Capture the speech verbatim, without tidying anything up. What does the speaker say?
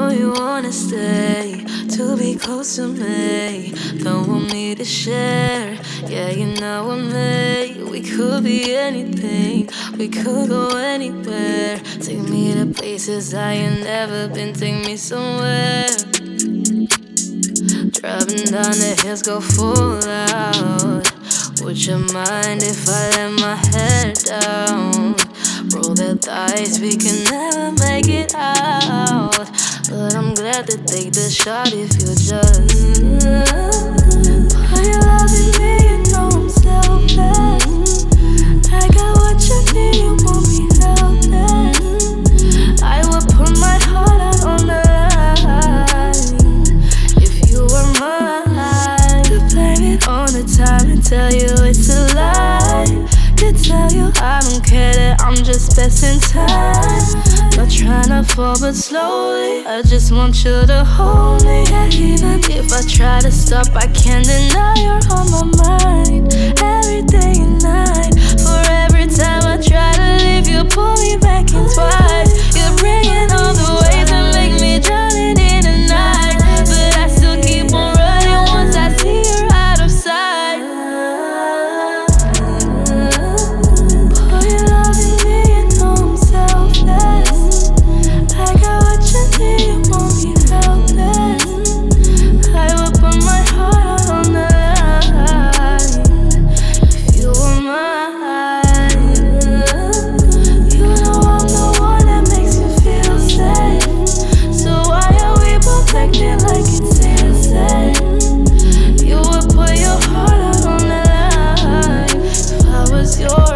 know you wanna stay, to be close to me. Don't want me to share. Yeah, you know I'm made. We could be anything, we could go anywhere. Take me to places I ain't never been, take me somewhere. Driving down the hills, go full out. Would you mind if I let my head down? Roll the dice, we can never make it out. But I'm glad to take the shot if you just Are you loving me? You know I'm selfless. I got what you need, you want me helpless. I would put my heart out on the line if you were mine. Could blame it on the time and tell you it's a lie. Could tell you I don't care, that I'm just passing time. Not tryna fall but slowly, I just want you to hold me. Yeah, even if I try to stop, I can't deny you're on my mind. Every day and night, for every time I try to leave, you pull me back in twice. You're bringing all the waves that make me drowning in the night. But I still keep on running once I see you're out of sight. Boy, you're loving me, you know I'm selfless. I got what you need, you want me helpless. I would put my heart out on the line if you were mine. You know I'm the one that makes you feel safe. So why are we both acting like it's insane? You would put your heart out on the line if I was yours.